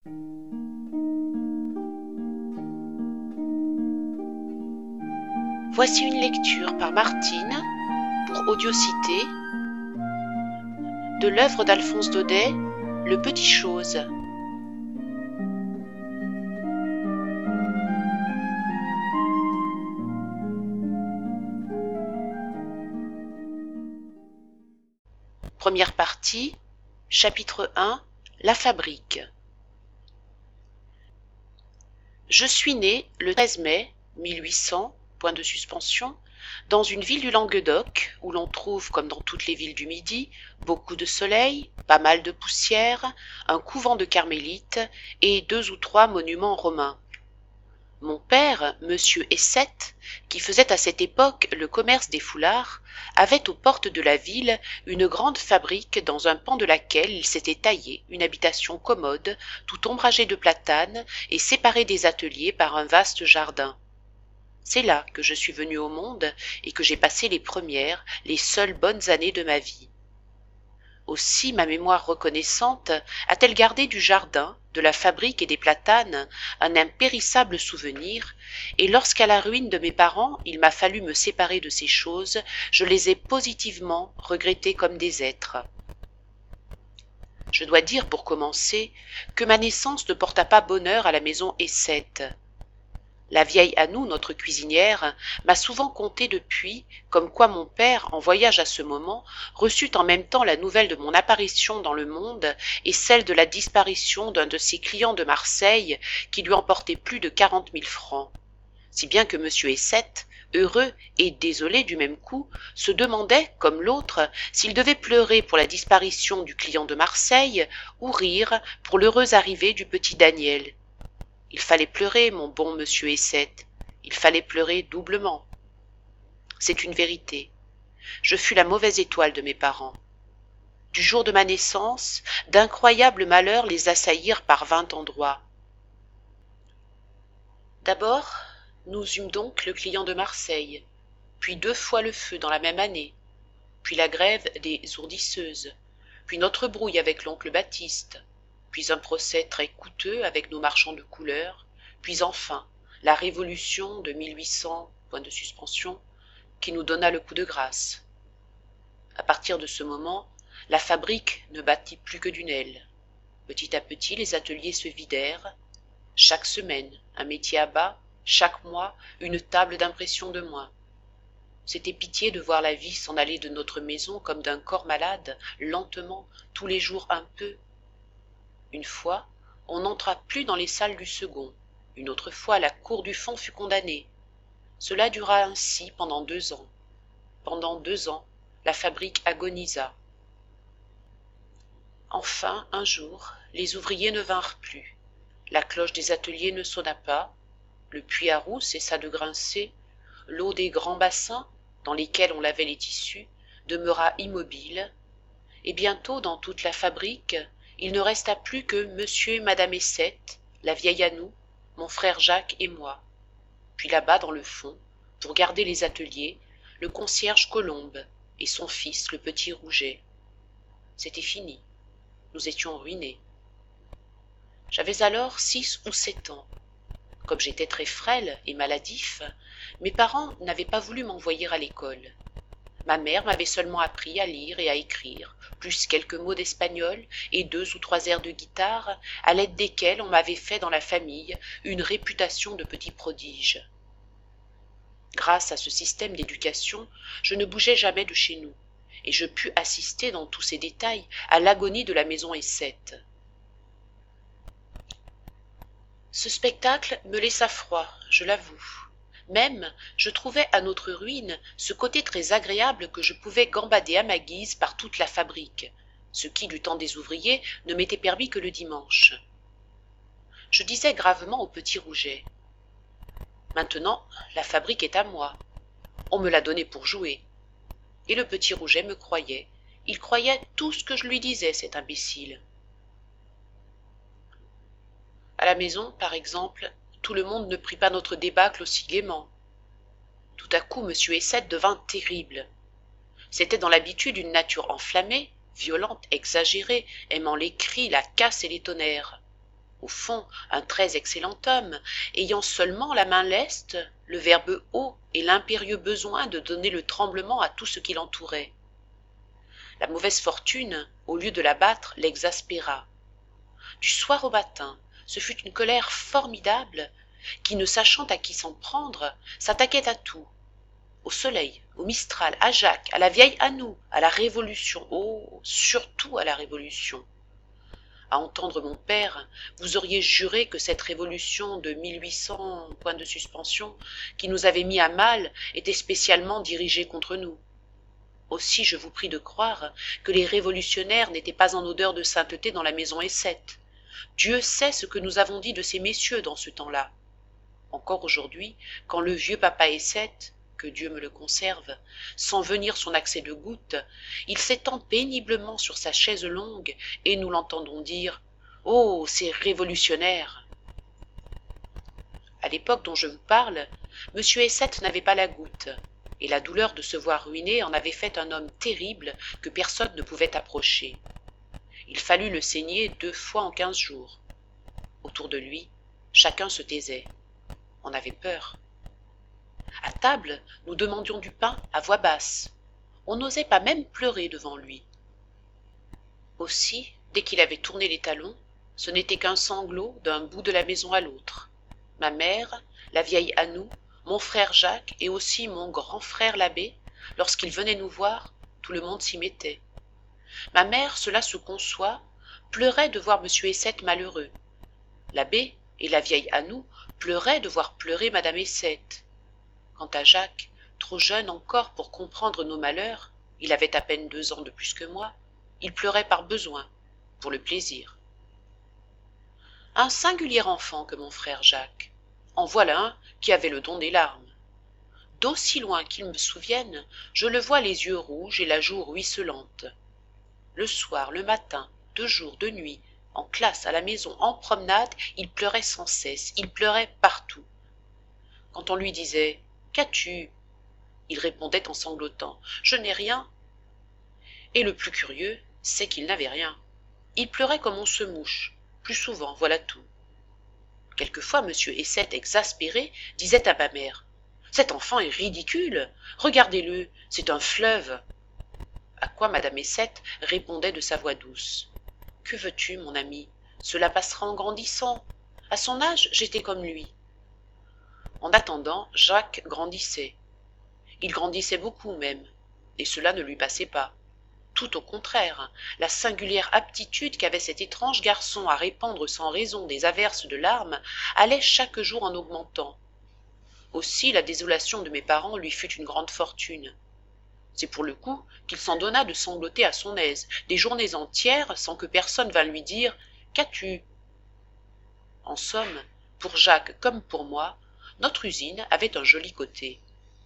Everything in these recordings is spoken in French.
Voici une lecture par Martine pour Audiocité de l'œuvre d'Alphonse Daudet, Le Petit Chose. Première partie, chapitre 1, La fabrique. Je suis né le 13 mai 1800, point de suspension, dans une ville du Languedoc, où l'on trouve, comme dans toutes les villes du Midi, beaucoup de soleil, pas mal de poussière, un couvent de carmélites et 2 ou 3 monuments romains. Mon père, monsieur Essette, qui faisait à cette époque le commerce des foulards, avait aux portes de la ville une grande fabrique dans un pan de laquelle il s'était taillé une habitation commode, tout ombragée de platanes et séparée des ateliers par un vaste jardin. C'est là que je suis venu au monde et que j'ai passé les premières, les seules bonnes années de ma vie. Aussi ma mémoire reconnaissante a-t-elle gardé du jardin, de la fabrique et des platanes un impérissable souvenir, et lorsqu'à la ruine de mes parents il m'a fallu me séparer de ces choses, je les ai positivement regrettées comme des êtres. Je dois dire pour commencer que ma naissance ne porta pas bonheur à la maison Essette. La vieille Anou, notre cuisinière, m'a souvent conté depuis, comme quoi mon père, en voyage à ce moment, reçut en même temps la nouvelle de mon apparition dans le monde et celle de la disparition d'un de ses clients de Marseille qui lui emportait plus de 40 000 francs. Si bien que monsieur Essette, heureux et désolé du même coup, se demandait, comme l'autre, s'il devait pleurer pour la disparition du client de Marseille ou rire pour l'heureuse arrivée du petit Daniel. Il fallait pleurer, mon bon monsieur Essette, il fallait pleurer doublement. C'est une vérité. Je fus la mauvaise étoile de mes parents. Du jour de ma naissance, d'incroyables malheurs les assaillirent par 20 endroits. D'abord, nous eûmes donc le client de Marseille, puis 2 fois le feu dans la même année, puis la grève des ourdisseuses, puis notre brouille avec l'oncle Baptiste, puis un procès très coûteux avec nos marchands de couleurs, puis enfin la révolution de 1800, point de suspension, qui nous donna le coup de grâce. À partir de ce moment, la fabrique ne battit plus que d'une aile. Petit à petit, les ateliers se vidèrent. Chaque semaine, un métier à bas, chaque mois, une table d'impression de moins. C'était pitié de voir la vie s'en aller de notre maison comme d'un corps malade, lentement, tous les jours un peu. Une fois, on n'entra plus dans les salles du second. Une autre fois, la cour du fond fut condamnée. Cela dura ainsi pendant 2 ans. Pendant 2 ans, la fabrique agonisa. Enfin, un jour, les ouvriers ne vinrent plus. La cloche des ateliers ne sonna pas. Le puits à roue cessa de grincer. L'eau des grands bassins, dans lesquels on lavait les tissus, demeura immobile. Et bientôt, dans toute la fabrique, il ne resta plus que monsieur et madame Essette, la vieille Anou, mon frère Jacques et moi. Puis là-bas, dans le fond, pour garder les ateliers, le concierge Colombe et son fils, le petit Rouget. C'était fini. Nous étions ruinés. J'avais alors 6 ou 7 ans. Comme j'étais très frêle et maladif, mes parents n'avaient pas voulu m'envoyer à l'école. Ma mère m'avait seulement appris à lire et à écrire, plus quelques mots d'espagnol et 2 ou 3 airs de guitare, à l'aide desquels on m'avait fait dans la famille une réputation de petit prodige. Grâce à ce système d'éducation, je ne bougeais jamais de chez nous, et je pus assister dans tous ces détails à l'agonie de la maison Essette. Ce spectacle me laissa froid, je l'avoue. Même, je trouvais à notre ruine ce côté très agréable que je pouvais gambader à ma guise par toute la fabrique, ce qui, du temps des ouvriers, ne m'était permis que le dimanche. Je disais gravement au petit Rouget : « Maintenant, la fabrique est à moi. On me l'a donnée pour jouer. » Et le petit Rouget me croyait. Il croyait tout ce que je lui disais, cet imbécile. À la maison, par exemple, tout le monde ne prit pas notre débâcle aussi gaiement. Tout à coup, monsieur Essette devint terrible. C'était dans l'habitude une nature enflammée, violente, exagérée, aimant les cris, la casse et les tonnerres. Au fond, un très excellent homme, ayant seulement la main leste, le verbe haut et l'impérieux besoin de donner le tremblement à tout ce qui l'entourait. La mauvaise fortune, au lieu de l'abattre, l'exaspéra. Du soir au matin, ce fut une colère formidable qui, ne sachant à qui s'en prendre, s'attaquait à tout. Au soleil, au Mistral, à Jacques, à la vieille Anou, à la Révolution, oh, surtout à la Révolution. À entendre mon père, vous auriez juré que cette révolution de 1800, point de suspension, qui nous avait mis à mal, était spécialement dirigée contre nous. Aussi je vous prie de croire que les révolutionnaires n'étaient pas en odeur de sainteté dans la maison Essette. Dieu sait ce que nous avons dit de ces messieurs dans ce temps-là. Encore aujourd'hui, quand le vieux papa Essette, que Dieu me le conserve, sent venir son accès de goutte, il s'étend péniblement sur sa chaise longue et nous l'entendons dire « Oh, ces révolutionnaires !» À l'époque dont je vous parle, M. Essette n'avait pas la goutte, et la douleur de se voir ruiné en avait fait un homme terrible que personne ne pouvait approcher. Il fallut le saigner 2 fois en 15 jours. Autour de lui, chacun se taisait. On avait peur. À table, nous demandions du pain à voix basse. On n'osait pas même pleurer devant lui. Aussi, dès qu'il avait tourné les talons, ce n'était qu'un sanglot d'un bout de la maison à l'autre. Ma mère, la vieille Anou, mon frère Jacques et aussi mon grand frère l'abbé, lorsqu'ils venaient nous voir, tout le monde s'y mettait. Ma mère, cela se conçoit, pleurait de voir M. Essette malheureux. L'abbé et la vieille Anou pleuraient de voir pleurer madame Essette. Quant à Jacques, trop jeune encore pour comprendre nos malheurs, il avait à peine 2 ans de plus que moi, il pleurait par besoin, pour le plaisir. Un singulier enfant que mon frère Jacques. En voilà un qui avait le don des larmes. D'aussi loin qu'il me souvienne, je le vois les yeux rouges et la joue ruisselante. Le soir, le matin, de jour, de nuit, en classe, à la maison, en promenade, il pleurait sans cesse, il pleurait partout. Quand on lui disait « Qu'as-tu » il répondait en sanglotant « Je n'ai rien ». Et le plus curieux, c'est qu'il n'avait rien. Il pleurait comme on se mouche, plus souvent, voilà tout. Quelquefois, M. Essette, exaspéré, disait à ma mère « Cet enfant est ridicule, regardez-le, c'est un fleuve ». À quoi madame Essette répondait de sa voix douce « Que veux-tu, mon ami, cela passera en grandissant. À son âge, j'étais comme lui. » En attendant, Jacques grandissait. Il grandissait beaucoup même, et cela ne lui passait pas. Tout au contraire, la singulière aptitude qu'avait cet étrange garçon à répandre sans raison des averses de larmes allait chaque jour en augmentant. Aussi la désolation de mes parents lui fut une grande fortune. C'est pour le coup qu'il s'en donna de sangloter à son aise, des journées entières, sans que personne vînt lui dire « Qu'as-tu » En somme, pour Jacques comme pour moi, notre usine avait un joli côté.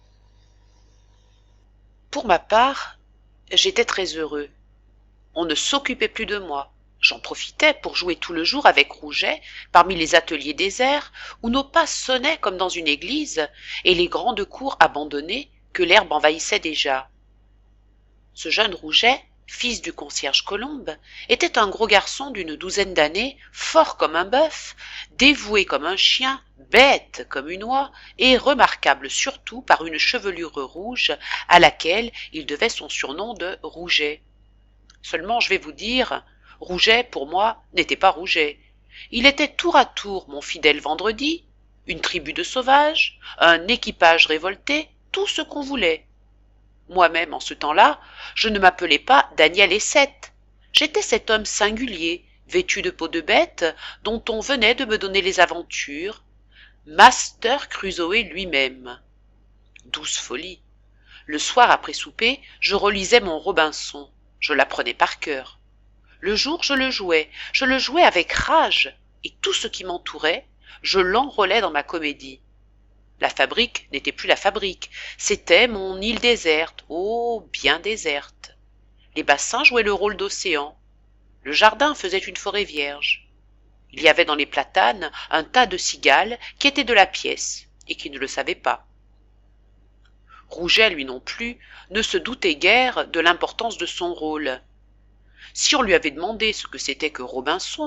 Pour ma part, j'étais très heureux. On ne s'occupait plus de moi. J'en profitais pour jouer tout le jour avec Rouget parmi les ateliers déserts où nos pas sonnaient comme dans une église et les grandes cours abandonnées que l'herbe envahissait déjà. Ce jeune Rouget, fils du concierge Colombe, était un gros garçon d'une 12aine d'années, fort comme un bœuf, dévoué comme un chien, bête comme une oie, et remarquable surtout par une chevelure rouge à laquelle il devait son surnom de Rouget. Seulement, je vais vous dire, Rouget, pour moi, n'était pas Rouget. Il était tour à tour mon fidèle Vendredi, une tribu de sauvages, un équipage révolté, tout ce qu'on voulait. Moi-même, en ce temps-là, je ne m'appelais pas Daniel Essette. J'étais cet homme singulier, vêtu de peau de bête, dont on venait de me donner les aventures, Master Crusoé lui-même. Douce folie. Le soir après souper, je relisais mon Robinson. Je l'apprenais par cœur. Le jour, je le jouais avec rage, et tout ce qui m'entourait, je l'enrôlais dans ma comédie. La fabrique n'était plus la fabrique, c'était mon île déserte, oh, bien déserte. Les bassins jouaient le rôle d'océan. Le jardin faisait une forêt vierge. Il y avait dans les platanes un tas de cigales qui étaient de la pièce et qui ne le savaient pas. Rouget, lui non plus, ne se doutait guère de l'importance de son rôle. Si on lui avait demandé ce que c'était que Robinson,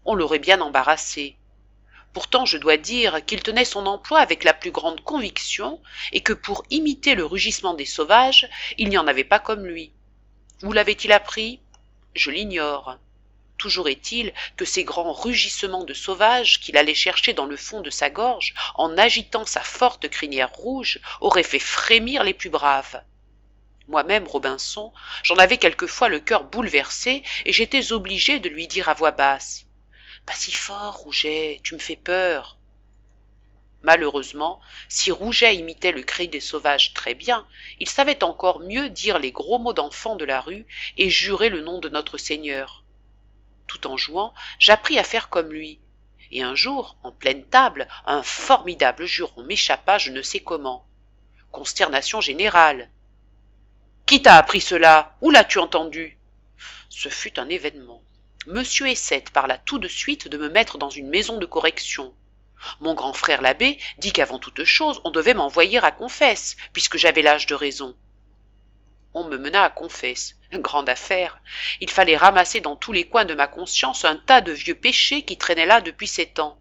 on l'aurait bien embarrassé. Pourtant, je dois dire qu'il tenait son emploi avec la plus grande conviction et que pour imiter le rugissement des sauvages, il n'y en avait pas comme lui. Où l'avait-il appris? Je l'ignore. Toujours est-il que ces grands rugissements de sauvage qu'il allait chercher dans le fond de sa gorge en agitant sa forte crinière rouge auraient fait frémir les plus braves. Moi-même, Robinson, j'en avais quelquefois le cœur bouleversé et j'étais obligé de lui dire à voix basse « Pas si fort, Rouget, tu me fais peur !» Malheureusement, si Rouget imitait le cri des sauvages très bien, il savait encore mieux dire les gros mots d'enfant de la rue et jurer le nom de notre Seigneur. Tout en jouant, j'appris à faire comme lui. Et un jour, en pleine table, un formidable juron m'échappa je ne sais comment. Consternation générale. « Qui t'a appris cela? Où l'as-tu entendu ?» Ce fut un événement. Monsieur Essette parla tout de suite de me mettre dans une maison de correction. Mon grand frère l'abbé dit qu'avant toute chose, on devait m'envoyer à Confesse, puisque j'avais l'âge de raison. On me mena à Confesse. Grande affaire. Il fallait ramasser dans tous les coins de ma conscience un tas de vieux péchés qui traînaient là depuis 7 ans.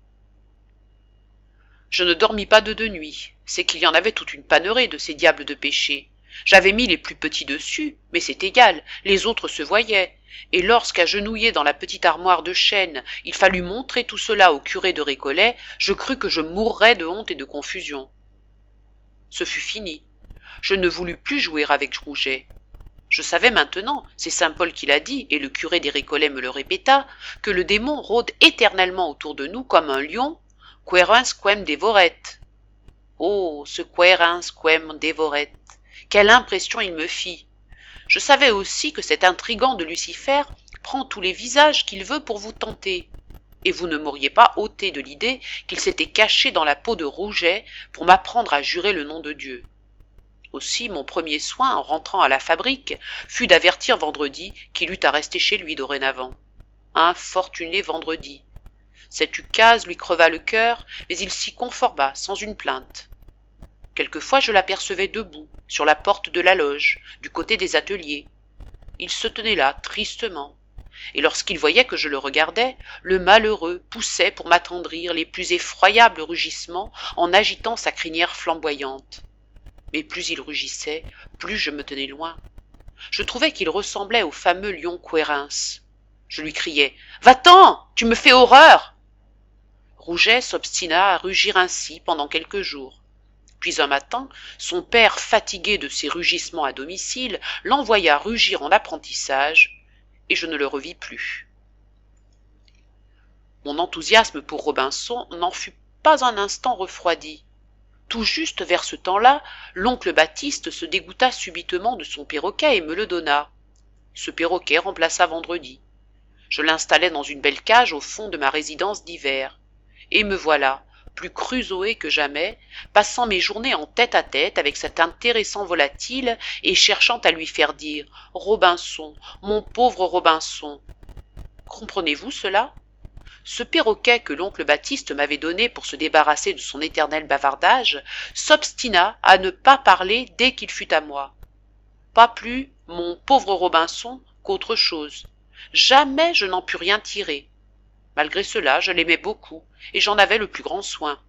Je ne dormis pas de 2 nuits. C'est qu'il y en avait toute une pannerée de ces diables de péchés. J'avais mis les plus petits dessus, mais c'est égal, les autres se voyaient. Et lorsqu'agenouillé dans la petite armoire de chêne, il fallut montrer tout cela au curé de Récollet, je crus que je mourrais de honte et de confusion. Ce fut fini. Je ne voulus plus jouer avec Rouget. Je savais maintenant, c'est saint Paul qui l'a dit, et le curé des Récollets me le répéta, que le démon rôde éternellement autour de nous comme un lion, querens quem devoret. Oh, ce querens quem devoret! Quelle impression il me fit! Je savais aussi que cet intrigant de Lucifer prend tous les visages qu'il veut pour vous tenter. Et vous ne m'auriez pas ôté de l'idée qu'il s'était caché dans la peau de Rouget pour m'apprendre à jurer le nom de Dieu. Aussi, mon premier soin, en rentrant à la fabrique, fut d'avertir Vendredi qu'il eût à rester chez lui dorénavant. Infortuné Vendredi! Cette ukase lui creva le cœur, mais il s'y conforma sans une plainte. Quelquefois je l'apercevais debout, sur la porte de la loge, du côté des ateliers. Il se tenait là, tristement. Et lorsqu'il voyait que je le regardais, le malheureux poussait pour m'attendrir les plus effroyables rugissements en agitant sa crinière flamboyante. Mais plus il rugissait, plus je me tenais loin. Je trouvais qu'il ressemblait au fameux lion querens. Je lui criais « Va-t'en, tu me fais horreur !» Rouget s'obstina à rugir ainsi pendant quelques jours. Puis un matin, son père, fatigué de ses rugissements à domicile, l'envoya rugir en apprentissage, et je ne le revis plus. Mon enthousiasme pour Robinson n'en fut pas un instant refroidi. Tout juste vers ce temps-là, l'oncle Baptiste se dégoûta subitement de son perroquet et me le donna. Ce perroquet remplaça Vendredi. Je l'installai dans une belle cage au fond de ma résidence d'hiver. Et me voilà, plus crusoé que jamais, passant mes journées en tête-à-tête avec cet intéressant volatile et cherchant à lui faire dire « Robinson, mon pauvre Robinson !» Comprenez-vous cela? Ce perroquet que l'oncle Baptiste m'avait donné pour se débarrasser de son éternel bavardage s'obstina à ne pas parler dès qu'il fut à moi. Pas plus « mon pauvre Robinson » qu'autre chose. Jamais je n'en pus rien tirer. Malgré cela, je l'aimais beaucoup, et j'en avais le plus grand soin.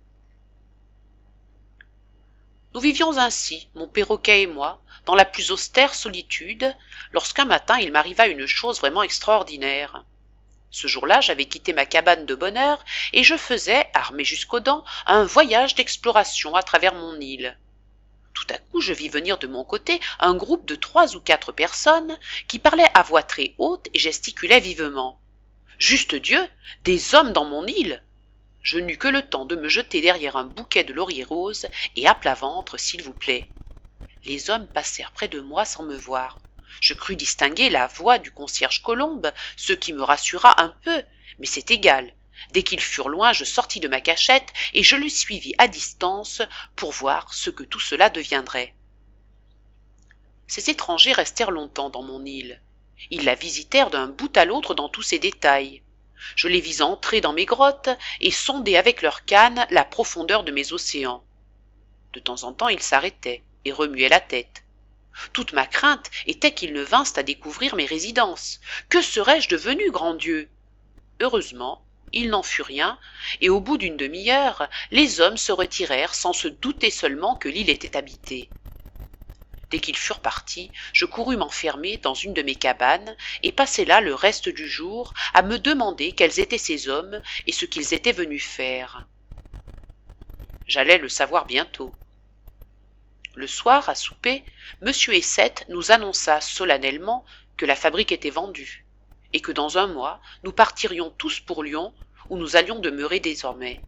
Nous vivions ainsi, mon perroquet et moi, dans la plus austère solitude, lorsqu'un matin il m'arriva une chose vraiment extraordinaire. Ce jour-là, j'avais quitté ma cabane de bonne heure, et je faisais, armé jusqu'aux dents, un voyage d'exploration à travers mon île. Tout à coup, je vis venir de mon côté un groupe de 3 ou 4 personnes qui parlaient à voix très haute et gesticulaient vivement. Juste Dieu, des hommes dans mon île! Je n'eus que le temps de me jeter derrière un bouquet de lauriers roses et à plat ventre, s'il vous plaît. Les hommes passèrent près de moi sans me voir. Je crus distinguer la voix du concierge Colombe, ce qui me rassura un peu, mais c'est égal. Dès qu'ils furent loin, je sortis de ma cachette et je le suivis à distance pour voir ce que tout cela deviendrait. Ces étrangers restèrent longtemps dans mon île. Ils la visitèrent d'un bout à l'autre dans tous ses détails. Je les vis entrer dans mes grottes et sonder avec leurs cannes la profondeur de mes océans. De temps en temps, ils s'arrêtaient et remuaient la tête. Toute ma crainte était qu'ils ne vinssent à découvrir mes résidences. Que serais-je devenu, grand Dieu? Heureusement, Il n'en fut rien, et au bout d'une demi-heure, les hommes se retirèrent sans se douter seulement que l'île était habitée. Dès qu'ils furent partis, je courus m'enfermer dans une de mes cabanes et passai là le reste du jour à me demander quels étaient ces hommes et ce qu'ils étaient venus faire. J'allais le savoir bientôt. Le soir, à souper, M. Essette nous annonça solennellement que la fabrique était vendue, et que dans un mois nous partirions tous pour Lyon, où nous allions demeurer désormais.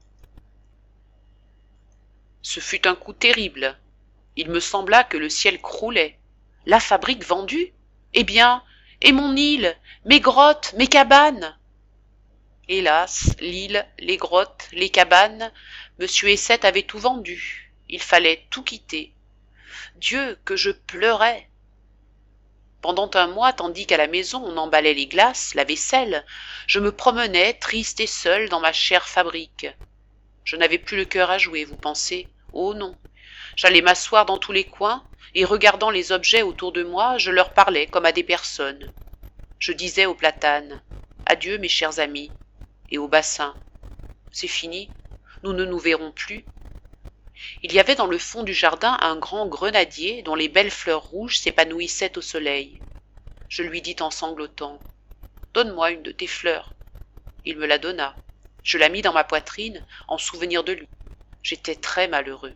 Ce fut un coup terrible. Il me sembla que le ciel croulait. La fabrique vendue? Eh bien, et mon île, mes grottes, mes cabanes? Hélas, l'île, les grottes, les cabanes, M. Essette avait tout vendu. Il fallait tout quitter. Dieu, que je pleurais! Pendant un mois, tandis qu'à la maison on emballait les glaces, la vaisselle, je me promenais, triste et seule, dans ma chère fabrique. Je n'avais plus le cœur à jouer, vous pensez? Oh non! J'allais m'asseoir dans tous les coins, et regardant les objets autour de moi, je leur parlais comme à des personnes. Je disais aux platanes, adieu mes chers amis, et aux bassins, c'est fini, nous ne nous verrons plus. Il y avait dans le fond du jardin un grand grenadier dont les belles fleurs rouges s'épanouissaient au soleil. Je lui dis en sanglotant, donne-moi une de tes fleurs. Il me la donna. Je la mis dans ma poitrine en souvenir de lui. J'étais très malheureux.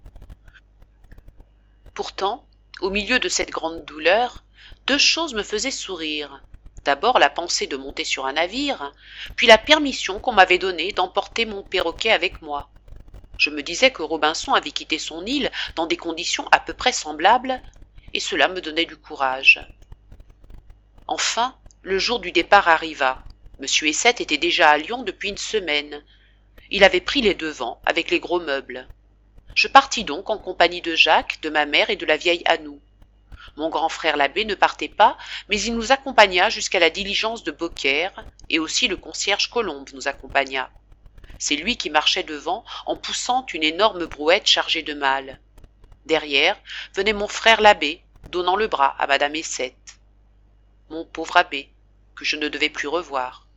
Pourtant, au milieu de cette grande douleur, deux choses me faisaient sourire. D'abord la pensée de monter sur un navire, puis la permission qu'on m'avait donnée d'emporter mon perroquet avec moi. Je me disais que Robinson avait quitté son île dans des conditions à peu près semblables, et cela me donnait du courage. Enfin, le jour du départ arriva. M. Essette était déjà à Lyon depuis une semaine. Il avait pris les devants avec les gros meubles. Je partis donc en compagnie de Jacques, de ma mère et de la vieille Anou. Mon grand frère l'abbé ne partait pas, mais il nous accompagna jusqu'à la diligence de Beaucaire, et aussi le concierge Colombe nous accompagna. C'est lui qui marchait devant en poussant une énorme brouette chargée de malles. Derrière venait mon frère l'abbé, donnant le bras à madame Essette. Mon pauvre abbé, que je ne devais plus revoir.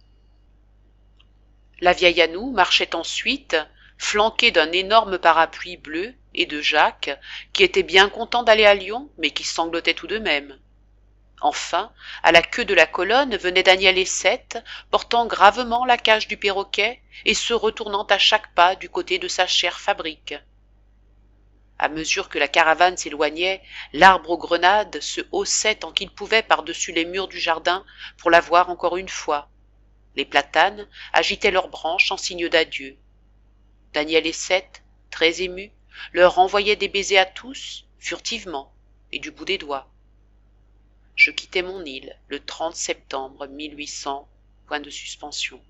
La vieille Anou marchait ensuite, flanquée d'un énorme parapluie bleu et de Jacques, qui était bien content d'aller à Lyon, mais qui sanglotait tout de même. Enfin, à la queue de la colonne venait Daniel Essette, portant gravement la cage du perroquet et se retournant à chaque pas du côté de sa chère fabrique. À mesure que la caravane s'éloignait, l'arbre aux grenades se haussait tant qu'il pouvait par-dessus les murs du jardin pour la voir encore une fois. Les platanes agitaient leurs branches en signe d'adieu. Daniel Essette, très ému, leur envoyait des baisers à tous, furtivement, et du bout des doigts. Je quittai mon île le 30 septembre 1800, point de suspension.